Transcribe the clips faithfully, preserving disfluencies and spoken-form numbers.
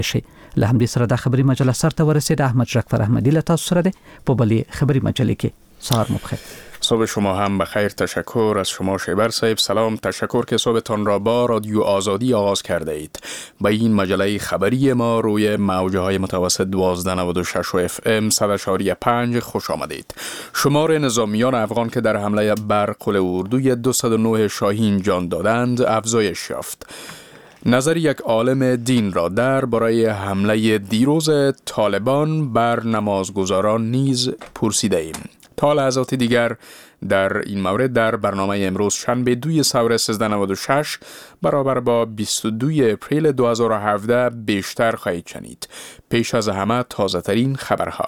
شي. له همدې سره د خبري مجله سره ته ورسید. احمد جعفر احمدی له تاسو سره ده په بلې خبري مجله کې. سهار مو بخیر. صبح شما هم بخیر. تشکر از شما شیبر صاحب. سلام، تشکر که صبحتان را با رادیو آزادی آغاز کرده اید. به این مجله خبری ما روی موجه های متوسط دوازده نود و شش و اف ام صد و چهار و پنج خوش آمدید. شمار نظامیان افغان که در حمله بر قل اردوی دویست و نه شاهین جان دادند افزایش یافت. نظر یک عالم دین را در برای حمله دیروز طالبان بر نمازگزاران نیز پرسیده ایم. تا لحظات دیگر در این مورد در برنامه امروز شنبه دوی سور سیزده نود و شش برابر با بیست و دوی اپریل دو هزار و هفده بیشتر خواهید شنید. پیش از همه تازه ترین خبرها.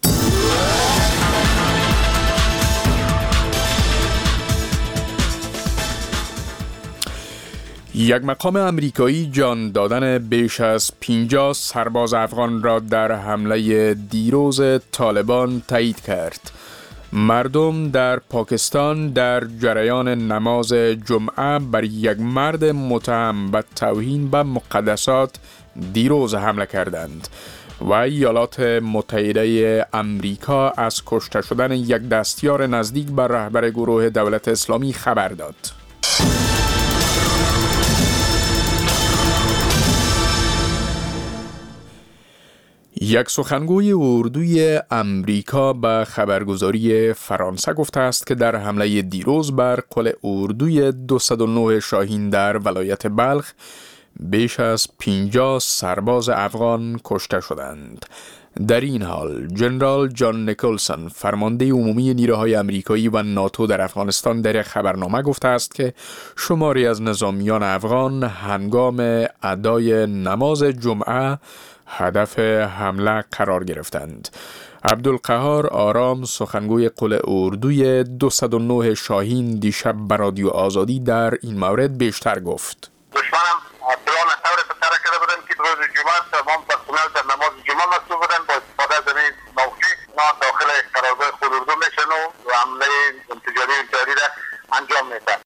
یک مقام امریکایی جان دادن بیش از پنجاه سرباز افغان را در حمله دیروز طالبان تایید کرد. مردم در پاکستان در جریان نماز جمعه بر یک مرد متهم به توهین به مقدسات دیروز حمله کردند و ایالات متحده امریکا از کشته شدن یک دستیار نزدیک به رهبر گروه دولت اسلامی خبر داد. یک سخنگوی اردوی امریکا به خبرگزاری فرانسه گفته است که در حمله دیروز بر قل اردوی دویست و نه شاهین در ولایت بلخ بیش از پنجاه سرباز افغان کشته شدند. در این حال جنرال جان نیکلسون فرمانده عمومی نیروهای امریکایی و ناتو در افغانستان در خبرنامه گفته است که شماری از نظامیان افغان هنگام ادای نماز جمعه هدف حمله قرار گرفتند. عبدالقهار آرام سخنگوی قل اردوی دویست و نه شاهین دیشب به رادیو آزادی در این مورد بیشتر گفت. دشمنم پلان ثورت سره کرده بودن که روز جمعه تمام پرسنل در نماز جمعه مسئول بودن با استفاده از این موقع ما داخل قرارگاه قل اردو میشن و حمله انفجاری انفجاری را انجام میدن.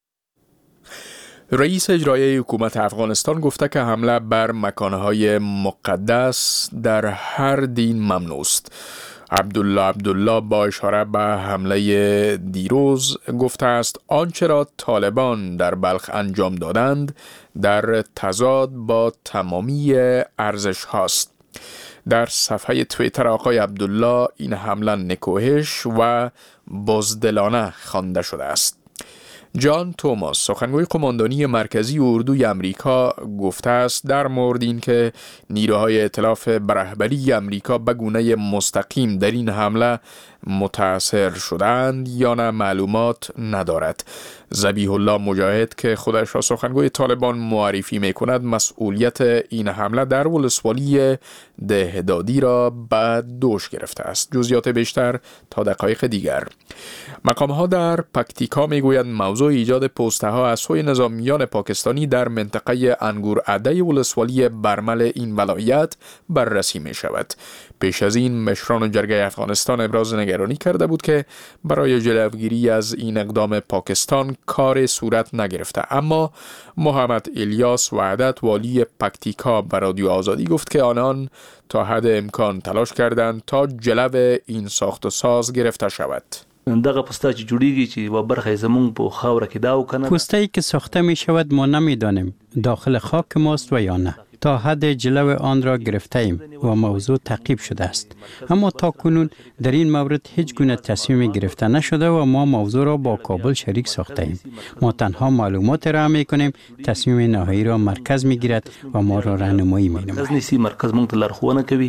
رئیس اجرایی حکومت افغانستان گفته که حمله بر مکانهای مقدس در هر دین ممنوع است. عبدالله عبدالله با اشاره به حمله دیروز گفته است آنچه را طالبان در بلخ انجام دادند در تضاد با تمامی ارزش هاست. در صفحه توییتر آقای عبدالله این حمله نکوهش و بزدلانه خوانده شده است. جان توماس سخنگوی قماندانی مرکزی اردوی امریکا گفته است در مورد این که نیروهای ائتلاف به رهبری امریکا به گونه مستقیم در این حمله متاثر شدند یا نه معلومات ندارد. ذبیح الله مجاهد که خودش را سخنگوی طالبان معرفی می کند مسئولیت این حمله در ولسوالی دهدادی را به دوش گرفته است. جزئیات بیشتر تا دقایق دیگر. مقام ها در پکتیکا می گویند موضوع ایجاد پوسته ها از سوی نظامیان پاکستانی در منطقه انگور عده ولسوالی برمل این ولایت بررسی می شود. پیش از این مشران جرگه افغانستان ابراز نگرانی کرده بود که برای جلوگیری از این اقدام پاکستان کار صورت نگرفته، اما محمد الیاس وعدت والی پکتیکا به رادیو آزادی گفت که آنان تا حد امکان تلاش کردند تا جلو این ساخت و ساز گرفته شود. دغه پوسته چې جوړیږي چې و برخه زمونږ په خاوره کې دا وکنه پوسته‌ای که ساخته می شود ما نمیدانیم داخل خاک ماست و یا نه. تا حد جلو آن را گرفته ایم و موضوع تعقیب شده است، اما تا کنون در این مورد هیچ گونه تصمیم گرفته نشده و ما موضوع را با کابل شریک ساخته ایم. ما تنها معلومات را می کنیم، تصمیم نهایی را مرکز می گیرد و ما را راهنمایی می نماید. مرکز مونږ ته لارښوونه کوي.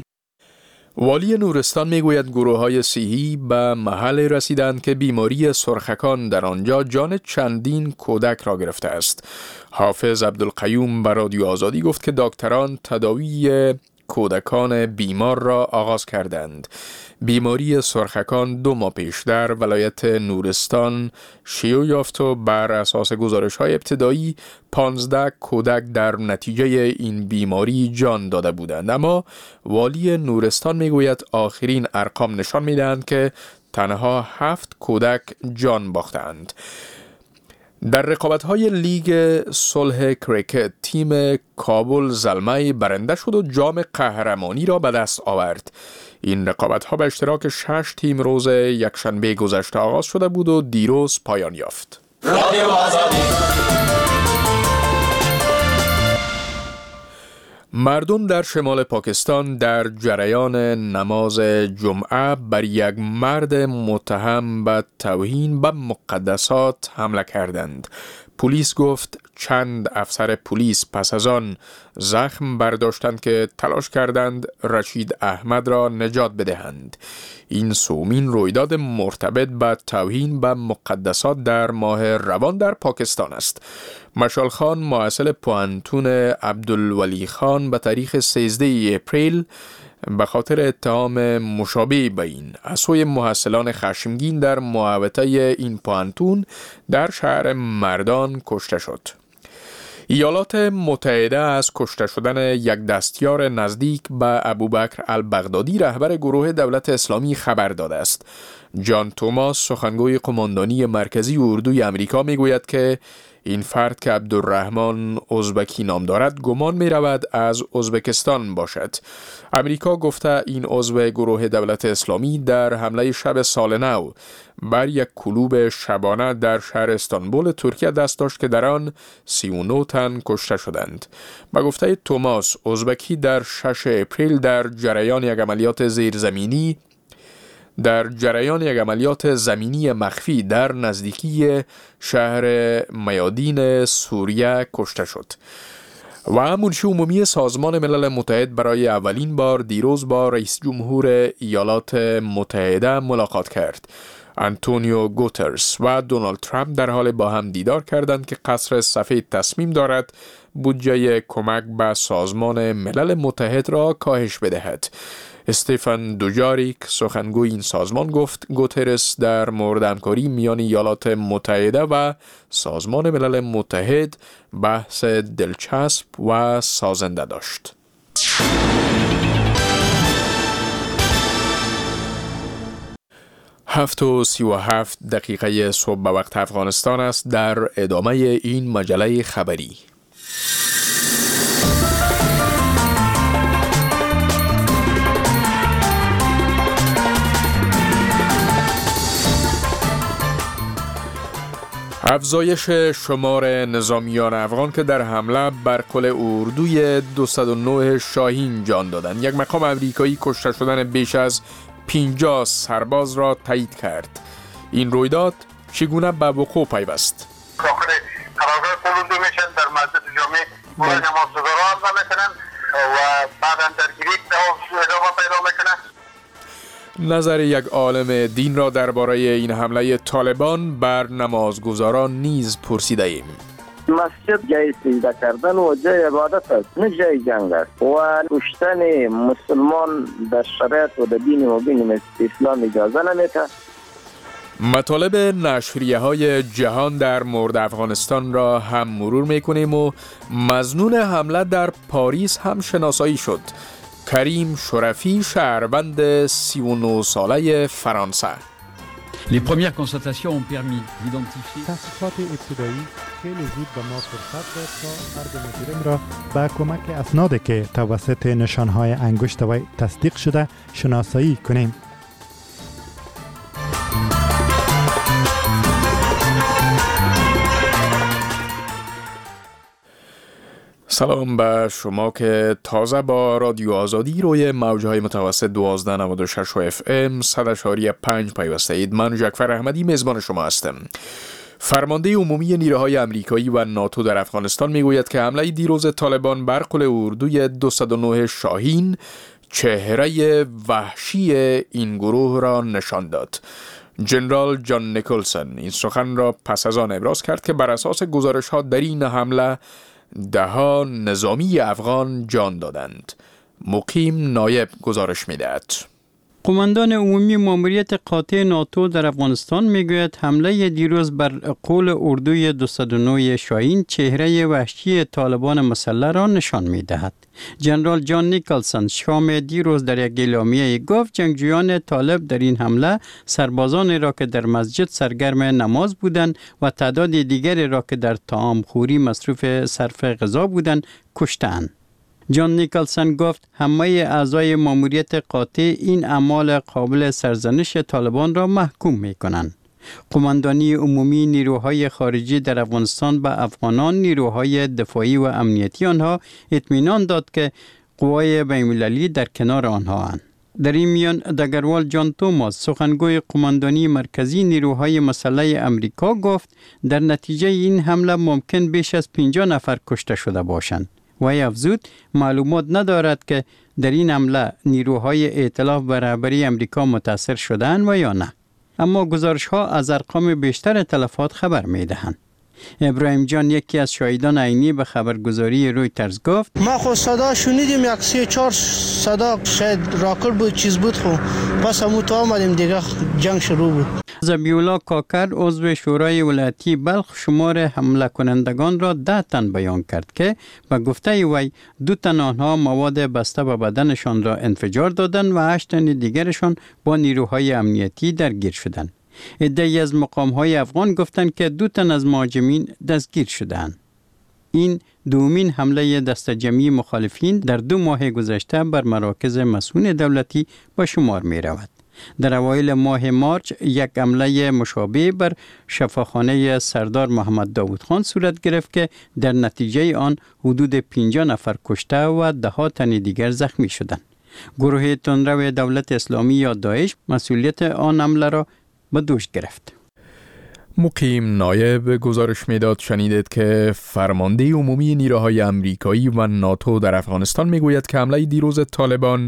والی نورستان میگوید گروه های صحی به محل رسیدند که بیماری سرخکان در آنجا جان چندین کودک را گرفته است. حافظ عبدالقیوم به رادیو آزادی گفت که دکتران تداوی کودکان بیمار را آغاز کردند. بیماری سرخکان دو ماه پیش در ولایت نورستان شیوع یافت و بر اساس گزارش‌های ابتدایی پانزده کودک در نتیجه این بیماری جان داده بودند، اما والی نورستان میگوید آخرین ارقام نشان میدهند که تنها هفت کودک جان باختند. در رقابت‌های لیگ صلح کریکت تیم کابل زلمه برنده شد و جام قهرمانی را به دست آورد. این رقابت‌ها به اشتراک شش تیم روز یکشنبه گذشته آغاز شده بود و دیروز پایان یافت. مردم در شمال پاکستان در جریان نماز جمعه بر یک مرد متهم به توهین به مقدسات حمله کردند. پلیس گفت چند افسر پلیس پس از آن زخم برداشتند که تلاش کردند رشید احمد را نجات بدهند. این سومین رویداد مرتبط به توهین به مقدسات در ماه روان در پاکستان است. مشال خان محصل پوهنتون عبدالولی خان به تاریخ سیزده اپریل به خاطر اتهام مشابه به این از سوی محصلان خشمگین در محوطه این پوهنتون در شهر مردان کشته شد. ایالات متحده از کشته شدن یک دستیار نزدیک به ابوبکر البغدادی رهبر گروه دولت اسلامی خبر داده است. جان توماس سخنگوی قماندانی مرکزی اردوی امریکا می گوید که این فرد که عبدالرحمن ازبکی نام دارد گمان می رود از ازبکستان باشد. امریکا گفته این عضو گروه دولت اسلامی در حمله شب سال نو بر یک کلوب شبانه در شهر استانبول ترکیه دست داشت که در آن سی و نه تن کشته شدند. به گفته توماس ازبکی در شش اپریل در جریان یک عملیات زیرزمینی در جریان یک عملیات زمینی مخفی در نزدیکی شهر میادین سوریه کشته شد. و منشی عمومی سازمان ملل متحد برای اولین بار دیروز با رئیس جمهور ایالات متحده ملاقات کرد. آنتونیو گوترس و دونالد ترامپ در حال با هم دیدار کردند که قصر سفید تصمیم دارد بودجه کمک به سازمان ملل متحد را کاهش بدهد. استفان دوجاریک سخنگوی این سازمان گفت گوترس در مورد همکاری میان ایالات متحده و سازمان ملل متحد بحث دلچسب و سازنده داشت. هفت و سی و هفت دقیقه صبح به وقت افغانستان است. در ادامه این مجله خبری افزایش شمار نظامیان افغان که در حمله بر قلعه اردوی دویست و نه شاهین جان دادند. یک مقام امریکایی کشته شدن بیش از پنجاه سرباز را تایید کرد. این رویداد چگونه به وقوع پیوست؟ داخل قرارگاه قلعه اردو میشن، در مسجد جامع برای نمازگزاران هم میکنن و بعدا درگیری ادامه پیدا میکنه. نظر یک عالم دین را درباره این حمله طالبان بر نمازگزاران نیز پرسیده ایم. مسجد جای سجده کردن و جای عبادت است، نه جای جنگ است و کشتن مسلمان در شرایط و در دین مبین اسلام اجازه نمیده. مطالب نشریه های جهان در مورد افغانستان را هم مرور میکنیم و مظنون حمله در پاریس هم شناسایی شد. کریم شرفی شهروند سی و نه ساله فرانسه. Les premières constatations ont permis d'identifier تحقیقات ابتدایی خیلی زود به ما فرصت داد تا فرد مجرم را با کمک اسنادی که توسط نشانهای انگشت وی تصدیق شده شناسایی کنیم. سلام به شما که تازه با رادیو آزادی روی موجهای متوسط دوازده نود و شش و اف ام صد اشاری پنج پیوسته اید. من جعفر احمدی میزبان شما هستم. فرمانده عمومی نیروهای امریکایی و ناتو در افغانستان میگوید که حمله دیروز طالبان بر قلعه اردوی دویست و نه شاهین چهره وحشی این گروه را نشان داد. جنرال جان نیکلسون این سخن را پس از آن ابراز کرد که بر اساس گزارش‌ها در این حمله ده ها نظامی افغان جان دادند. مقیم نایب گزارش می‌دهد. قماندان عمومی ماموریت قاطع ناتو در افغانستان میگوید حمله دیروز بر قول اردوی دویست و نه شاهین چهره وحشی طالبان مسلح را نشان میدهد. جنرال جان نیکلسون شام دیروز در یک اعلامیه گفت جنگجویان طالب در این حمله سربازان را که در مسجد سرگرم نماز بودند و تعداد دیگری را که در طعام خوری مصروف صرف غذا بودند کشتند. جان نیکلسون گفت همه اعضای ماموریت قاطع این اعمال قابل سرزنش طالبان را محکوم می کنند. قماندانی عمومی نیروهای خارجی در افغانستان به افغانان نیروهای دفاعی و امنیتی آنها اطمینان داد که قوای بین‌المللی در کنار آنها اند. در این میان دگروال جان توماس سخنگوی قماندانی مرکزی نیروهای مسلح امریکا گفت در نتیجه این حمله ممکن بیش از پنجاه نفر کشته شده باشند. وی افزود معلومات ندارد که در این حمله نیروهای ائتلاف به رهبری امریکا متاثر شدند و یا نه، اما گزارش ها از ارقام بیشتر تلفات خبر می دهند. ابراهیم جان یکی از شاهدان عینی به خبرگزاری رویترز گفت ما خود صدا شنیدیم یک سه چهار صدا شاید راکت بود چیز بود خو پس همون تا آمدیم دیگه جنگ شروع بود. زبیولا کاکر عضو شورای ولایتی بلخ شمار حمله کنندگان را ده تن بیان کرد که به گفته وی دو تن آنها مواد بسته به بدنشان را انفجار دادند و هشت تن دیگرشان با نیروهای امنیتی درگیر شدند. عده‌ای از مقام‌های افغان گفتند که دو تن از مهاجمین دستگیر شدند. این دومین حمله دست جمعی مخالفین در دو ماه گذشته بر مراکز مسئول دولتی به شمار می رود. در اوایل ماه مارچ یک حمله مشابه بر شفاخانه سردار محمد داود خان صورت گرفت که در نتیجه آن حدود پنجاه نفر کشته و ده ها تن دیگر زخمی شدند. گروه تندرو دولت اسلامی یا داعش مسئولیت آن حمله را به دوش گرفت. مقیم نایب گزارش میداد شنیدید که فرمانده عمومی نیروهای امریکایی و ناتو در افغانستان میگوید که حمله دیروز طالبان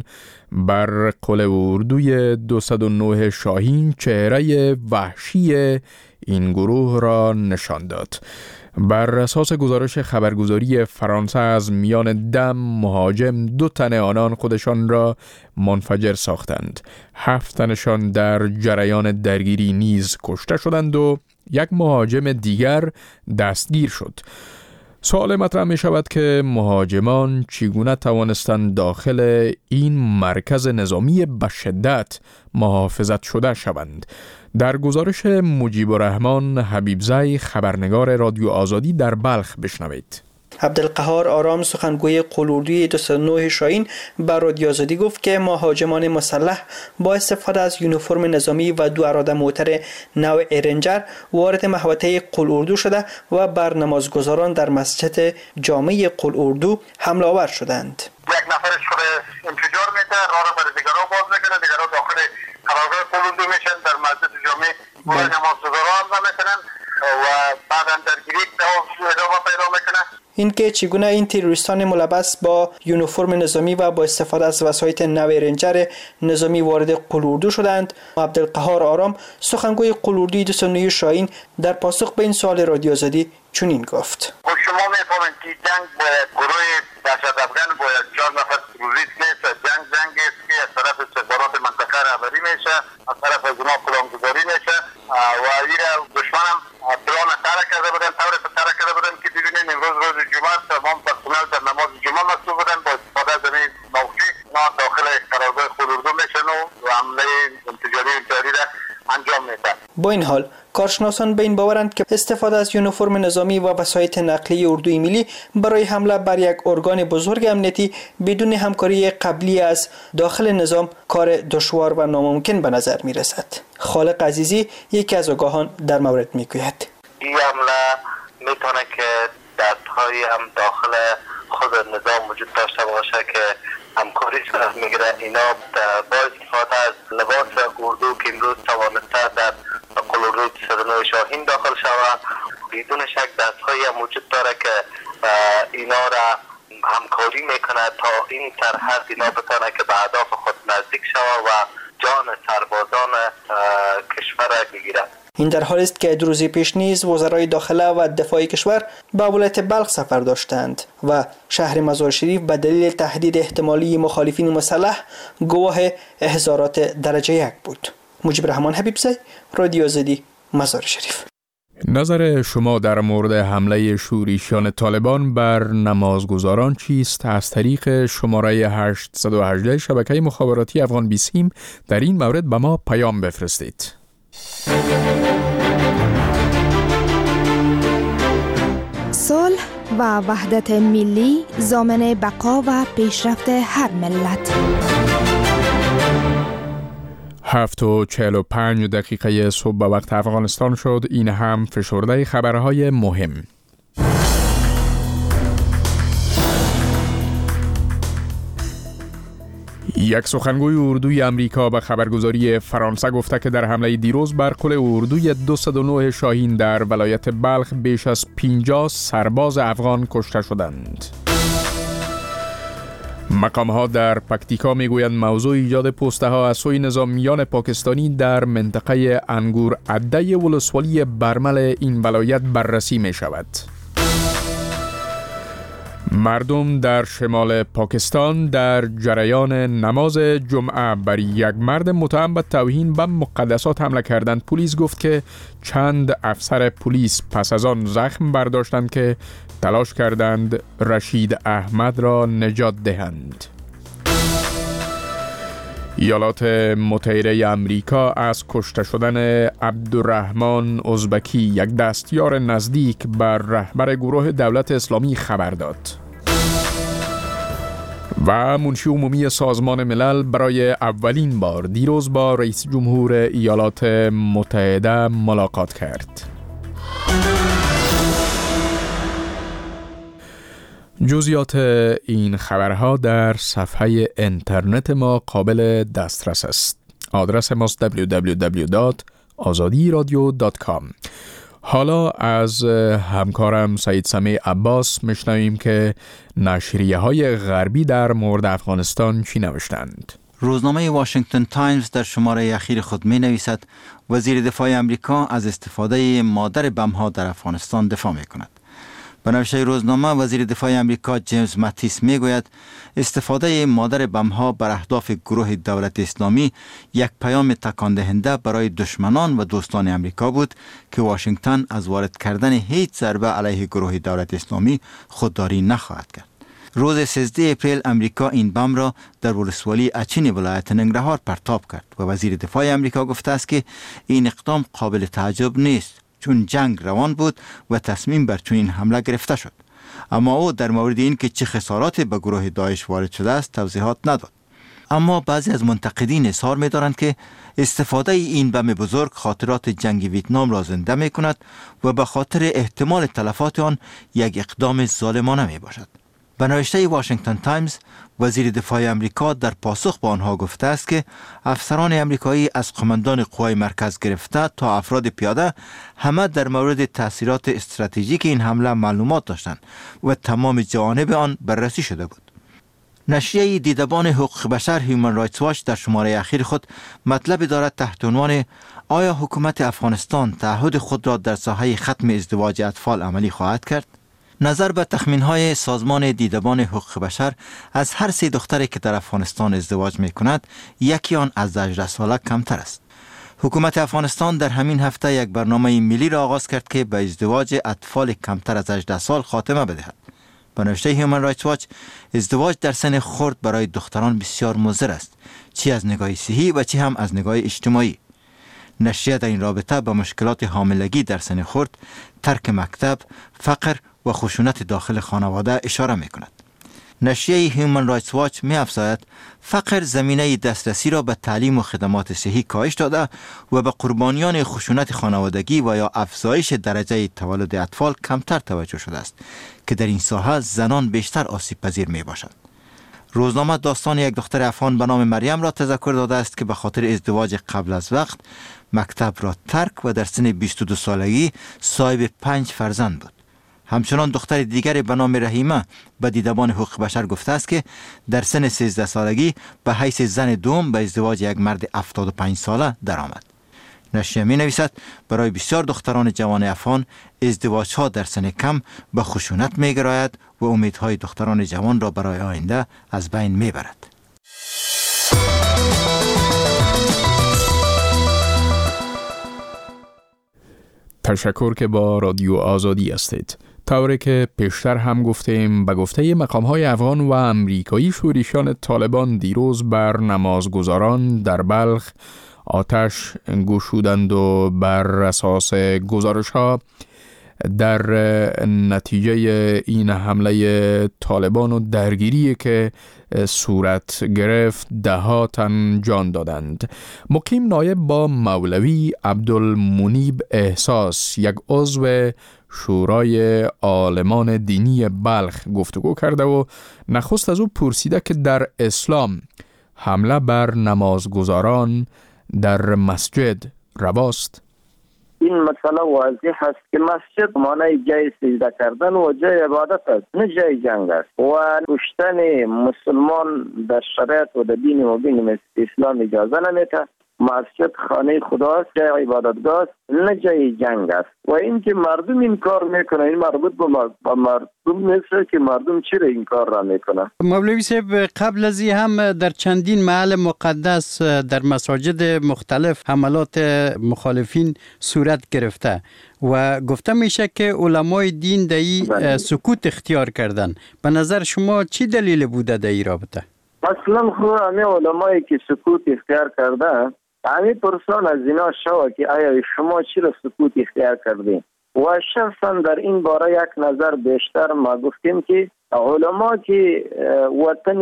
بر قلعه اردوی دویست و نه شاهین چهره وحشی این گروه را نشان داد. بر اساس گزارش خبرگزاری فرانسه از میان ده مهاجم دو تن آنان خودشان را منفجر ساختند. هفت تنشان در جریان درگیری نیز کشته شدند و یک مهاجم دیگر دستگیر شد. سوال مطرح می شود که مهاجمان چگونه توانستند داخل این مرکز نظامی به شدت محافظت شده شوند؟ در گزارش مجیب الرحمن حبیبزی خبرنگار رادیو آزادی در بلخ بشنوید. عبدالقهار آرام سخنگوی قول اردوی دویست و نه شاهین به رادیو آزادی گفت که مهاجمان مسلح با استفاده از یونیفرم نظامی و دو اراده موتر نوع رنجر وارد محوطه قول اردو شده و بر نمازگزاران در مسجد جامع قول اردو حمله آور شدند. یک نفرش خود انفجار میده، راه را برای دیگران باز میکنه، دیگران داخل قرارگاه قول اردو میشن، در مسجد جامع برای نمازگزاران حمله میکنن و بعدا درگیری ادامه پیدا میکنه. اینکه چگونه این تروریستان ملبس با یونیفرم نظامی و با استفاده از وسایط نوع رنجر نظامی وارد قول اردو شدند، عبدالقهار آرام سخنگوی قول اردوی دویست و نه شاهین در پاسخ به این سوال رادیو آزادی چنین گفت: شما میفهمید که جنگ باید گروه دهشت افغان باید چهار نفر تروریست نیست، جنگ جنگ است که از طرف استخبارات منطقه رهبری میشه، از طرف جناب پلانگذاری میشه و این دشمنم پلان ترک کرده بودن، طور ترک کرده بودن که ببینید امروز روز جمعه تمام پرسنل در نماز جمعه مصروف بودن، با استفاده از این موقع ما داخل قرارگاه قول اردو میشن و حمله انفجاری انفجاری را انجام میدن. با این حال کارشناسان به این باورند که استفاده از یونیفرم نظامی و وسایط نقلیه اردوی ملی برای حمله بر یک ارگان بزرگ امنیتی بدون همکاری قبلی از داخل نظام کار دشوار و ناممکن به نظر می رسد. خالق عزیزی یکی از آگاهان در مورد می گوید: این حمله میتونه که دست‌های هم داخل خود نظام وجود داشته باشه که همکاری صورت میگیره. اینا با استفاده از لباس اردو که امروز توانسته در قول اردو دویست و نه شاهین داخل شود، بدون شک دست‌هایی هم وجود داره که اینا را همکاری میکنه تا این سرحد اینا بتونه که به اهداف خود نزدیک شود و جان سربازان کشور را بگیره. این در حالی است که دو روز پیش نیز وزرای داخله و دفاع کشور به ولایت بلخ سفر داشتند و شهر مزار شریف به دلیل تهدید احتمالی مخالفین مسلح گواه احضارات درجه یک بود. مجیب رحمان حبیبزی، رادیو آزادی، مزار شریف. نظر شما در مورد حمله شورشیان طالبان بر نمازگزاران چیست؟ از طریق شماره هشت یک هشت شبکه مخابراتی افغان بیسیم در این مورد به ما پیام بفرستید. صلح و وحدت ملی ضامن بقا و پیشرفت هر ملت. هفت و چهل و پنج دقیقه صبح به وقت افغانستان شد. این هم فشرده خبرهای مهم. یک سخنگوی اردوی امریکا به خبرگزاری فرانسه گفته که در حمله دیروز بر قل اردوی دویست و نه شاهین در ولایت بلخ بیش از پنجاه سرباز افغان کشته شدند. مقام‌ها در پکتیکا میگویند موضوع ایجاد پوسته ها از سوی نظامیان پاکستانی در منطقه انگور عده ولسوالی برمل این ولایت بررسی می شود. مردم در شمال پاکستان در جریان نماز جمعه بر یک مرد متهم به توهین به مقدسات حمله کردند. پلیس گفت که چند افسر پلیس پس از آن زخم برداشتند که تلاش کردند رشید احمد را نجات دهند. ایالات متحده آمریکا از کشته شدن عبدالرحمن ازبکی، یک دستیار نزدیک بر رهبر گروه دولت اسلامی، خبر داد. و منشی عمومی سازمان ملل برای اولین بار دیروز با رئیس جمهور ایالات متحده ملاقات کرد. جزئیات این خبرها در صفحه اینترنت ما قابل دسترس است. آدرس ماست دبلیو دبلیو دبلیو دات آزادی رادیو دات کام. حالا از همکارم سعید سمیع عباس میشنویم که نشریه های غربی در مورد افغانستان چی نوشتند. روزنامه واشنگتن تایمز در شماره اخیر خود می نویسد وزیر دفاع امریکا از استفاده مادر بم‌ها در افغانستان دفاع می کند. به نوشته روزنامه وزیر دفاع امریکا جیمز ماتیس می گوید استفاده مادر بم‌ها بر اهداف گروه دولت اسلامی یک پیام تکان دهنده برای دشمنان و دوستان امریکا بود که واشنگتن از وارد کردن هیچ ضربه علیه گروه دولت اسلامی خودداری نخواهد کرد. روز سیزده اپریل امریکا این بم را در ولسوالی اچین ولایت ننگرهار پرتاب کرد و وزیر دفاع امریکا گفته است که این اقدام قابل تعجب نیست چون جنگ روان بود و تصمیم بر چنین حمله گرفته شد. اما او در مورد این که چه خساراتی به گروه داعش وارد شده است توضیحات نداد. اما بعضی از منتقدین اظهار می دارند که استفاده این بم بزرگ خاطرات جنگ ویتنام را زنده می کند و به خاطر احتمال تلفات آن یک اقدام ظالمانه می باشد. به نوشته واشنگتن تایمز وزیر دفاع امریکا در پاسخ به آنها گفته است که افسران امریکایی از قماندان قوای مرکز گرفته تا افراد پیاده همه در مورد تأثیرات استراتژیک این حمله معلومات داشتند و تمام جوانب آن بررسی شده بود. نشریه دیدبان حقوق بشر هیومن رایتس واچ در شماره اخیر خود مطلب دارد تحت عنوان آیا حکومت افغانستان تعهد خود را در ساحه ختم ازدواج اطفال عملی خواهد کرد؟ نظر به تخمین‌های سازمان دیدبان حقوق بشر از هر سه دختری که در افغانستان ازدواج می‌کند یکی آن از هجده ساله کمتر است. حکومت افغانستان در همین هفته یک برنامه ملی را آغاز کرد که به ازدواج اطفال کمتر از هجده سال خاتمه بدهد. به نوشته هیومن رایتس واچ ازدواج در سن خرد برای دختران بسیار مضر است، چی از نگاه صحی و چی هم از نگاه اجتماعی. نشریه در این رابطه به مشکلات حاملگی در سن خرد، ترک مکتب، فقر و خشونت داخل خانواده اشاره می کند. نشریه هیومن رایتس واچ می افزاید فقر زمینه دسترسی را به تعلیم و خدمات صحی کاهش داده و به قربانیان خشونت خانوادگی و یا افزایش درجه تولد اطفال کمتر توجه شده است که در این ساحه زنان بیشتر آسیب پذیر می باشند. روزنامه داستان یک دختر افغان به نام مریم را تذکر داده است که به خاطر ازدواج قبل از وقت مکتب را ترک و در سن بیست و دو سالگی صاحب پنج فرزند بود. همچنان دختر دیگر به نام رحیمه به دیدبان حقوق بشر گفته است که در سن سیزده سالگی به حیث زن دوم به ازدواج یک مرد هفتاد و پنج ساله درآمد. نشریه می نویسد برای بسیار دختران جوان افغان ازدواج ها در سن کم به خشونت می گراید و امیدهای دختران جوان را برای آینده از بین می برد. تشکر که با رادیو آزادی هستید. طوری که پیشتر هم گفتیم، به گفته مقام‌های افغان و امریکایی، شورشیان طالبان دیروز بر نمازگزاران در بلخ آتش گشودند و بر اساس گزارش‌ها در نتیجه این حمله طالبان و درگیری که صورت گرفت ده ها تن جان دادند. مقیم نایب با مولوی عبدالمنیب احساس، یک عضو شورای عالمان دینی بلخ، گفتگو کرده و نخست از او پرسیده که در اسلام حمله بر نمازگزاران در مسجد رواست؟ این مسئله واضح است که مسجد معنی جای سجده کردن و جای عبادت است، نه جای جنگ است. و کشتن مسلمان در شریعت و در دین مبین اسلام اجازه نمیده. مسجد خانه خداست، جای عبادتگاه است، نه جای جنگ است. و اینکه مردم این کار میکنه، این مربوط به مردم نیست که مردم چرا این کار را میکنه. مولوی صاحب، قبل از این هم در چندین محل مقدس در مساجد مختلف حملات مخالفین صورت گرفته و گفته میشه که علمای دین در سکوت اختیار کردن. به نظر شما چی دلیل بوده در این رابطه؟ اصلا خود همه علمایی که سکوت اختیار کرده، همه پرسان از اینا شوه که آیا شما چرا سکوت اختیار کردین؟ و شخصا در این باره یک نظر بیشتر ما گفتیم که علما که وطن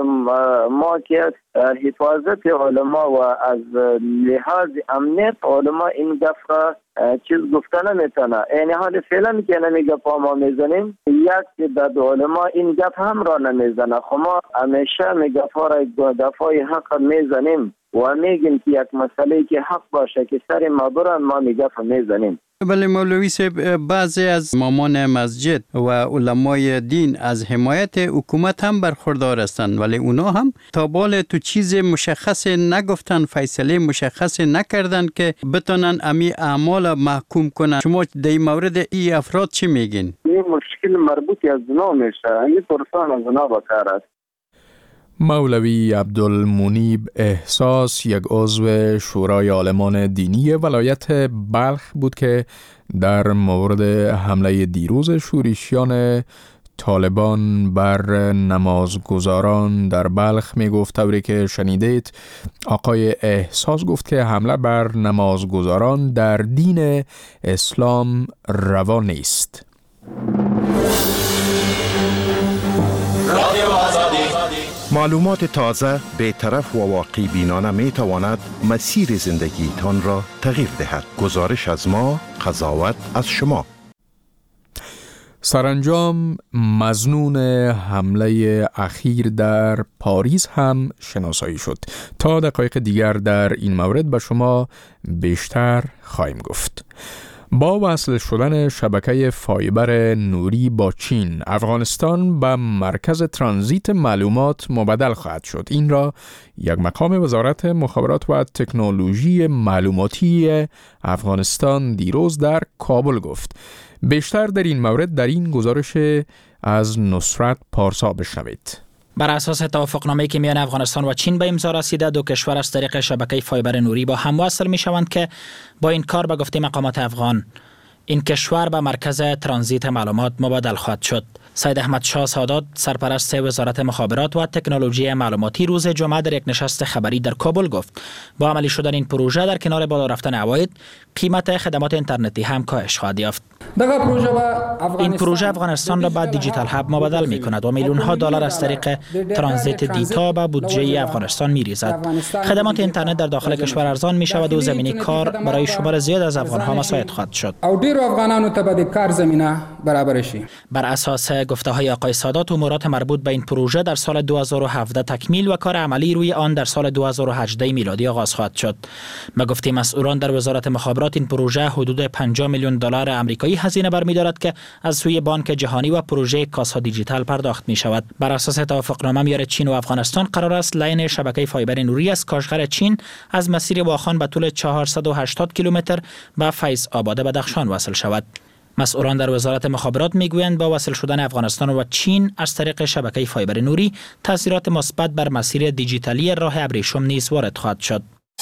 ما که حفاظت علما و از لحاظ امنیت علما این گفت را چیز گفته نمیتونه. این حال فعلا که نمیگه پا ما میزنیم، یک داد علما این گفت هم را نمیزنه. خب ما همیشه میگفت را دفاع حق میزنیم و میگیم که یک مسئله که حق باشه که سر ما برن ما میگفت میزنیم. بله مولوی صاحب، بعضی از امامان مسجد و علمای دین از حمایت حکومت هم برخوردار هستند، ولی اونا هم تا بال تو چیز مشخص نگفتن، فیصله مشخص نکردن که بتونن امی اعمال محکوم کنن. شما در این مورد ای افراد چی میگین؟ این مشکل مربوط از زنا میشه، این پرسان از زنا بکار است. مولوی عبدالمنیب احساس، یک عضو شورای عالمان دینی ولایت بلخ بود که در مورد حمله دیروز شورشیان طالبان بر نمازگزاران در بلخ می گفت. طوری که شنیدید، آقای احساس گفت که حمله بر نمازگزاران در دین اسلام روا نیست. معلومات تازه، بی‌طرف و واقع بینانه می تواند مسیر زندگی تان را تغییر دهد. گزارش از ما، قضاوت از شما. سرانجام مظنون حمله اخیر در پاریس هم شناسایی شد. تا دقایق دیگر در این مورد به شما بیشتر خواهیم گفت. با وصل شدن شبکه فایبر نوری با چین، افغانستان به مرکز ترانزیت معلومات مبدل خواهد شد. این را یک مقام وزارت مخابرات و تکنولوژی معلوماتی افغانستان دیروز در کابل گفت. بیشتر در این مورد در این گزارش از نصرت پارسا بشنوید. بر اساس توافقنامه‌ای که میان افغانستان و چین به امضا رسیده، دو کشور از طریق شبکه فایبر نوری با هم وصل می شوند که با این کار به گفته مقامات افغان این کشور به مرکز ترانزیت معلومات مبادل خواهد شد. سید احمد شاه سادات، سرپرست وزارت مخابرات و تکنولوژی معلوماتی، روز جمعه در یک نشست خبری در کابل گفت با عملی شدن این پروژه در کنار بالا رفتن عواید، قیمت خدمات اینترنتی هم کاهش خواهد یافت. این پروژه افغانستان را به دیجیتال هاب مبادل می کند و میلیون ها دلار از طریق ترانزیت دیتا به بودجه افغانستان می ریزد. خدمات اینترنت در داخل کشور ارزان می شود و زمینه کار برای شمار زیاد از افغان ها مساعد خواهد شد. او ډیرو افغانانو ته به کار زمینه برابر شي. بر اساس طبق گفته‌های آقای سادات امورات مربوط به این پروژه در سال دو هزار و هفده تکمیل و کار عملی روی آن در سال دو هزار و هجده میلادی آغاز خواهد شد. به گفته مسئولان در وزارت مخابرات این پروژه حدود پنجاه میلیون دلار آمریکایی هزینه برمی‌دارد که از سوی بانک جهانی و پروژه کاسا دیجیتال پرداخت می‌شود. بر اساس توافقنامه میان چین و افغانستان قرار است لاین شبکه فایبر نوری از کاشغر چین از مسیر واخان به طول چهارصد و هشتاد کیلومتر به فیض آباد بدخشان وصل شود. مسئولان در وزارت مخابرات میگویند با وصل شدن افغانستان و چین از طریق شبکه فایبر نوری تاثیرات مثبت بر مسیر دیجیتالی راه ابریشم نیز وارد خواهد شد.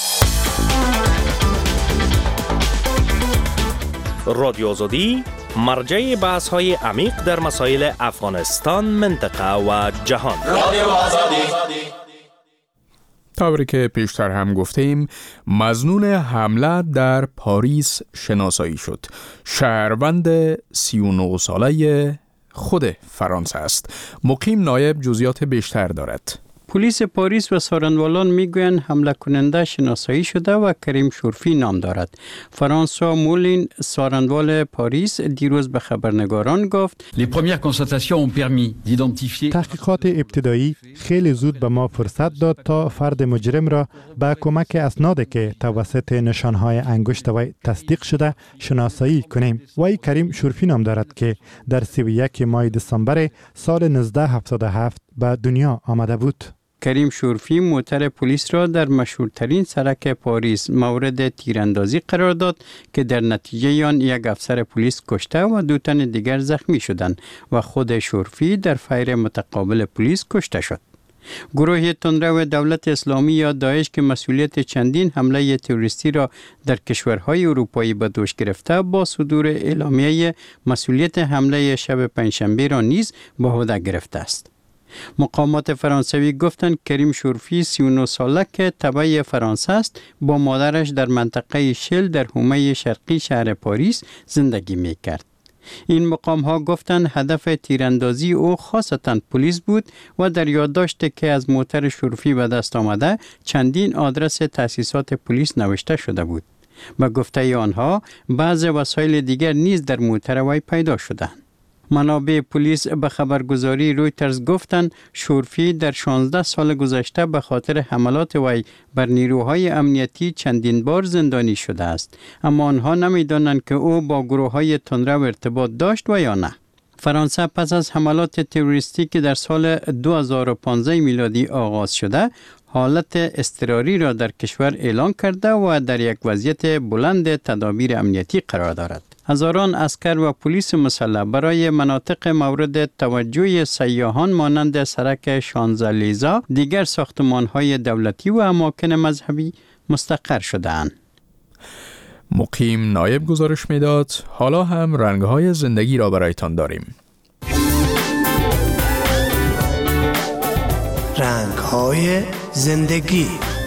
رادیو آزادی مرجع بحث های عمیق در مسائل افغانستان، منطقه و جهان. رادیو آزادی. طوری که پیشتر هم گفتیم، مظنون حمله در پاریس شناسایی شد. شهروند سی و نه ساله خود فرانسه است. مقیم نایب جزئیات بیشتر دارد. پلیس پاریس و سارنوالان میگویند حمله کننده شناسایی شده و کریم شورفی نام دارد. فرانسوا مولین، سارنوال پاریس، دیروز به خبرنگاران گفت تحقیقات ابتدایی خیلی زود به ما فرصت داد تا فرد مجرم را با کمک اسنادی که توسط نشانهای انگشت وی تصدیق شده شناسایی کنیم. وی کریم شورفی نام دارد که در سی و یک ماه دسامبر سال هزار و نهصد و هفتاد و هفت به دنیا آمده بود. کریم شورفی موتر پلیس را در مشهورترین سرک پاریس مورد تیراندازی قرار داد که در نتیجه آن یک افسر پلیس کشته و دو تن دیگر زخمی شدند و خود شورفی در فیر متقابل پلیس کشته شد. گروه تندرو دولت اسلامی یا داعش که مسئولیت چندین حمله تروریستی را در کشورهای اروپایی به دوش گرفته با صدور اعلامیه مسئولیت حمله شب پنجشنبه را نیز به عهده گرفته است. مقامات فرانسوی گفتند کریم شورفی سی و نه ساله که تبع فرانسه است با مادرش در منطقه شل در حومه شرقی شهر پاریس زندگی می‌کرد. این مقام ها گفتند هدف تیراندازی او خاصتاً پلیس بود و در یادداشتی که از موتر شورفی به دست آمده چندین آدرس تأسیسات پلیس نوشته شده بود. به گفته آنها بعض وسایل دیگر نیز در موتر وی پیدا شدند. منابع پلیس به خبرگزاری رویترز گفتند شورفی در شانزده سال گذشته به خاطر حملات وی بر نیروهای امنیتی چندین بار زندانی شده است، اما آنها نمی‌دانند که او با گروه‌های تندرو ارتباط داشت و یا نه. فرانسه پس از حملات تروریستی که در سال دو هزار و پانزده میلادی آغاز شده، حالت اضطراری را در کشور اعلان کرده و در یک وضعیت بلند تدابیر امنیتی قرار دارد. هزاران عسکر و پلیس مسلح برای مناطق مورد توجه سیاحان مانند سرک شانزلیزه، دیگر ساختمان‌های دولتی و اماکن مذهبی مستقر شده‌اند. مقیم نایب گزارش میداد. حالا هم رنگ‌های زندگی را برایتان داریم. رنگ‌های زندگی.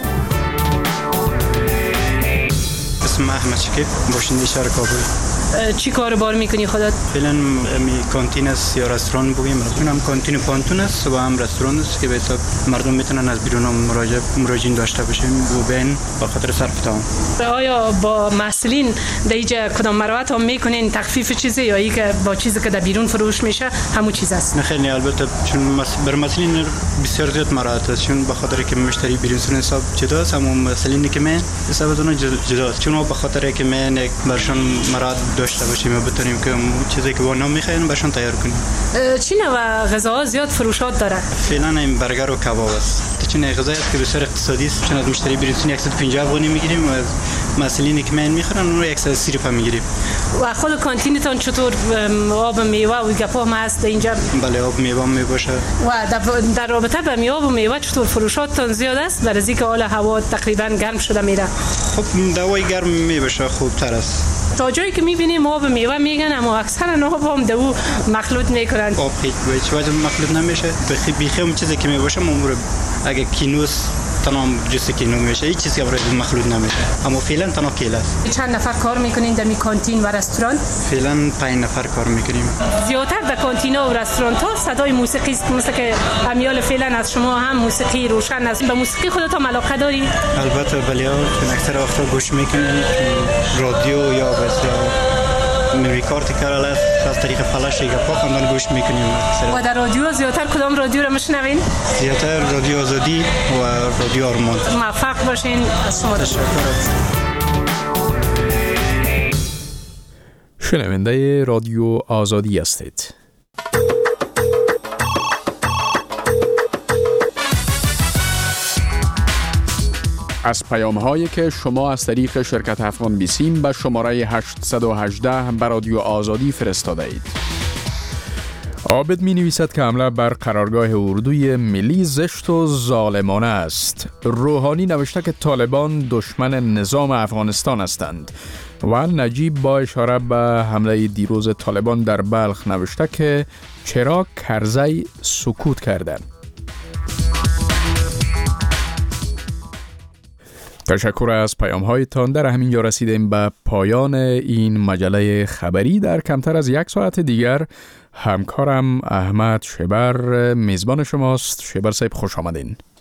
اسم احمد شکیب، باشنده شهر کابل. چی کار بار میکنی خودت؟ فعلا می کانتین است یا رستوران بگیم، هم کانتین پانتون است و هم رستوران است که به حساب مردم میتونن از بیرون مراجعه مراجعین داشته باشیم و بین با خاطر صرف تام. آیا با مسئولین در اینجا کدام مراحل هم میکنین تخفیف چیزی یا ای که با چیزی که در بیرون فروش میشه همون چیز است؟ نه خیلی، البته چون بر مسئولین بسیار زیاد مراحل است، چون به خاطر که مشتری بیرون سر حساب جدا است، اما مسئولین که من حسابتون جدا است، چون ما به خاطر که من برشون مراحل داشته باشیم و بتونیم که چیزی که اونا میخواین برشون تیار کنیم. چی نوع غذاها زیاد فروشات داره؟ فعلا این برگر و کباب است. چون غذایی است که بسیار اقتصادی است، چون از مشتری بریسون صد و پنجاه افغانی میگیریم و از مسئولینی که من میخورن اون رو صد و سی روپیه میگیریم. و خود کانتینتون چطور آب میوه و گپا هم هست اینجا؟ بله، آب میوه می باشه. و در رابطه با میوه و میوه چطور فروشاتتون زیاد است؟ برای اینکه حال هوا تقریبا گرم شده میره. خب دوای گرم می باشه خوبتر است. تا جایی که میبینیم آب میوه میگن اما اکثرا آب هم دو مخلوط میکنن. آب هیچ وجه مخلوط نمیشه. بخی بیخی اون چیزی که میباشه ممور اگه کینوس تمام جوس کینو میشه، هیچ چیزی برای مخلوط نمیشه. اما فعلا تنها کیله است. چند نفر کار میکنین در می کانتین و رستوران؟ فعلا پنج نفر کار میکنیم. زیادتر در کانتین و رستوران ها صدای موسیقی است، مثل که امیال فعلا از شما هم موسیقی روشن است. به موسیقی خودت هم علاقه داری؟ البته بله، چون اکثر وقتا گوش میکنیم رادیو یا بس میموری کارت کارالت از طریق فلش دیگه پاک هم گوش میکنیم. و در رادیو زیادتر کدام رادیو رو میشنوین؟ زیادتر رادیو آزادی و رادیو آرمان. موفق باشین. از شما تشکر. شنونده رادیو آزادی هستید. از پیام هایی که شما از طریق شرکت افغان بیسیم به شماره هشت یک هشت به رادیو آزادی فرستاده اید. عابد می نویسد که حمله بر قرارگاه اردوی ملی زشت و ظالمانه است. روحانی نوشته که طالبان دشمن نظام افغانستان هستند و نجیب با اشاره به حمله دیروز طالبان در بلخ نوشته که چرا کرزی سکوت کردند. تشکر از پیام هایتان. در همین جا رسیدیم به پایان این مجله خبری. در کمتر از یک ساعت دیگر همکارم احمد شبر میزبان شماست. شبر صاحب خوش آمدین.